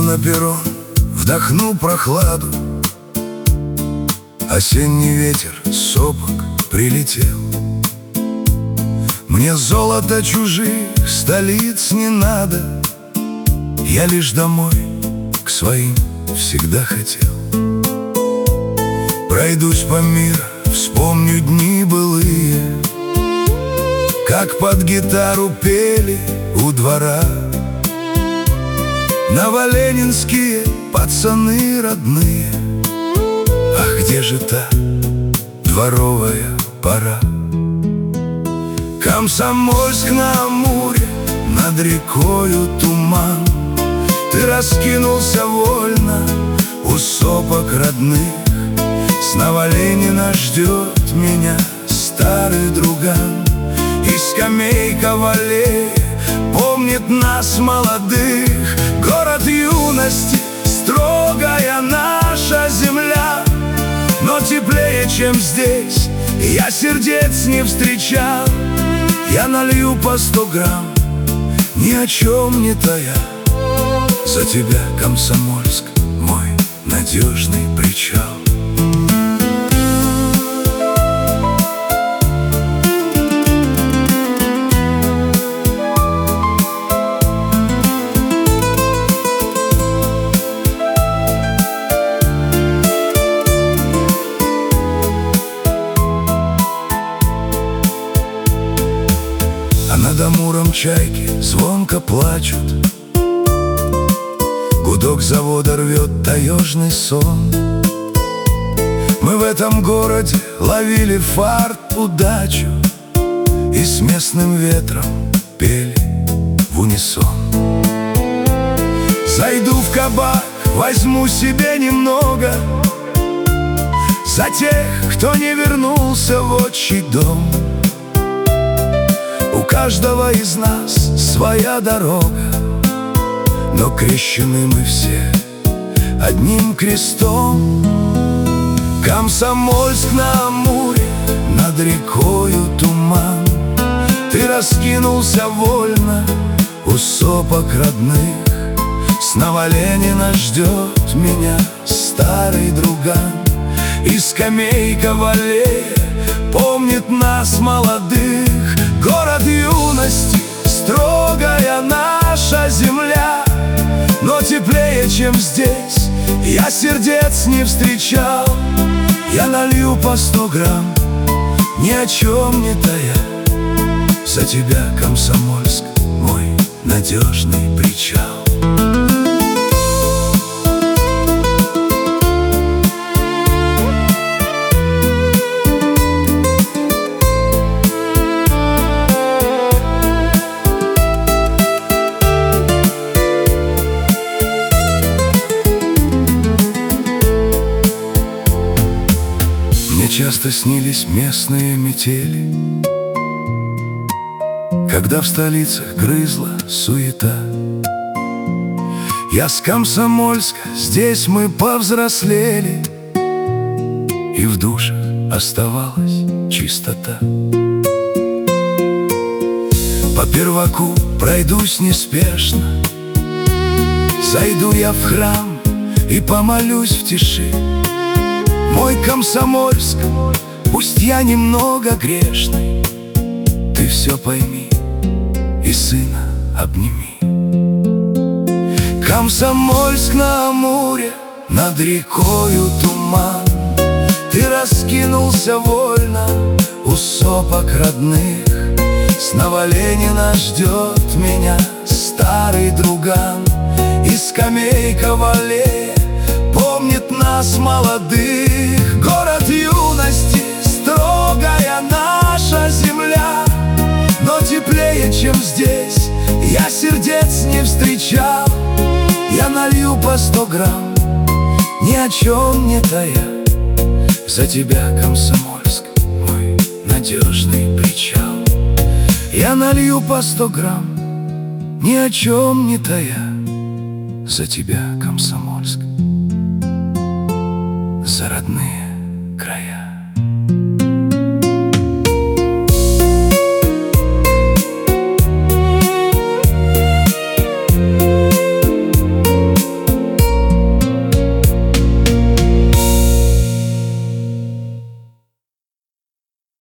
на перрон, вдохну прохладу. Осенний ветер с сопок прилетел. Мне золото чужих столиц не надо, я лишь домой к своим всегда хотел. Пройдусь по миру, вспомню дни былые, как под гитару пели у двора новоленинские пацаны родные. Ах, где же та дворовая пора? Комсомольск на Амуре, над рекою туман. Ты раскинулся вольно у сопок родных. Снова Ленина ждет меня старый друган. И скамейка в аллее помнит нас молодых. Город юности, строгая наша земля, но теплее, чем здесь, я сердец не встречал. Я налью по 100 грамм, ни о чем не тая. За тебя, Комсомольск, мой надежный причал. Над Амуром чайки звонко плачут. Гудок завода рвет таежный сон. Мы в этом городе ловили фарт, удачу, и с местным ветром пели в унисон. Зайду в кабак, возьму себе немного за тех, кто не вернулся в отчий дом. У каждого из нас своя дорога, но крещены мы все одним крестом. Комсомольск на Амуре, над рекою туман. Ты раскинулся вольно у сопок родных. Снова Ленина ждет меня старый друган. И скамейка в аллее помнит нас молодых. Город юности, строгая наша земля, но теплее, чем здесь, я сердец не встречал. Я налью по 100 грамм, ни о чем не тая. За тебя, Комсомольск, мой надежный причал. Часто снились местные метели, когда в столицах грызла суета. Я с Комсомольска, здесь мы повзрослели, и в душах оставалась чистота. По Перваку пройдусь неспешно, зайду я в храм и помолюсь в тиши. Мой Комсомольск, пусть я немного грешный, ты все пойми и сына обними. Комсомольск на Амуре, над рекою туман. Ты раскинулся вольно у сопок родных. Снова Ленина ждет меня старый друган. И скамейка в аллее помнит нас молодых. Город юности, строгая наша земля, но теплее, чем здесь, я сердец не встречал. Я налью по 100 грамм, ни о чем не тая. За тебя, Комсомольск, мой надежный причал. Я налью по 100 грамм, ни о чем не тая. За тебя, Комсомольск, за родные края.